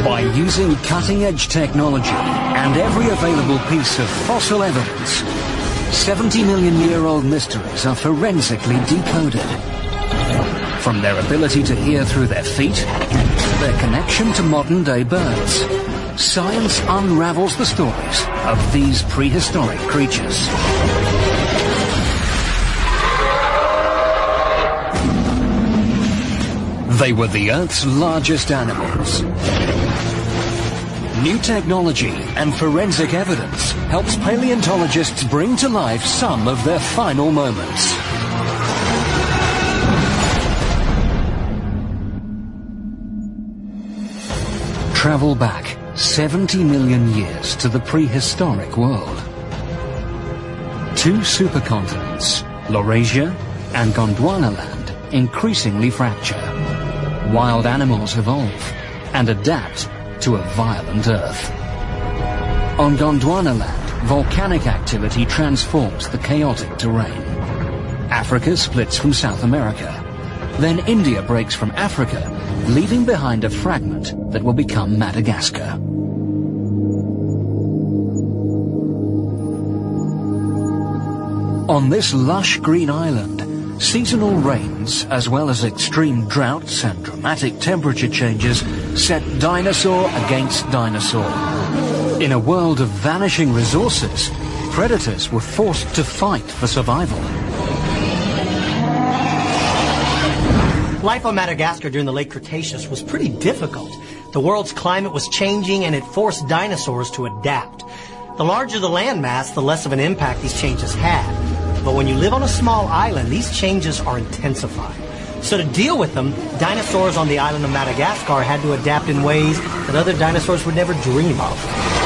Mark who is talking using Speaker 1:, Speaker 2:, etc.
Speaker 1: By using cutting-edge technology and every available piece of fossil evidence, 70-million-year-old mysteries are forensically decoded. From their ability to hear through their feet, to their connection to modern-day birds, science unravels the stories of these prehistoric creatures. They were the Earth's largest animals. New technology and forensic evidence helps paleontologists bring to life some of their final moments. Travel back 70 million years to the prehistoric world. Two supercontinents, Laurasia and Gondwanaland, increasingly fracture. Wild animals evolve and adapt to a violent Earth. On Gondwanaland, volcanic activity transforms the chaotic terrain. Africa splits from South America. Then India breaks from Africa, leaving behind a fragment that will become Madagascar. On this lush green island, seasonal rains, as well as extreme droughts and dramatic temperature changes, set dinosaur against dinosaur. In a world of vanishing resources, predators were forced to fight for survival.
Speaker 2: Life on Madagascar during the late Cretaceous was pretty difficult. The world's climate was changing and it forced dinosaurs to adapt. The larger the landmass, the less of an impact these changes had. But when you live on a small island, these changes are intensified. So to deal with them, dinosaurs on the island of Madagascar had to adapt in ways that other dinosaurs would never dream of.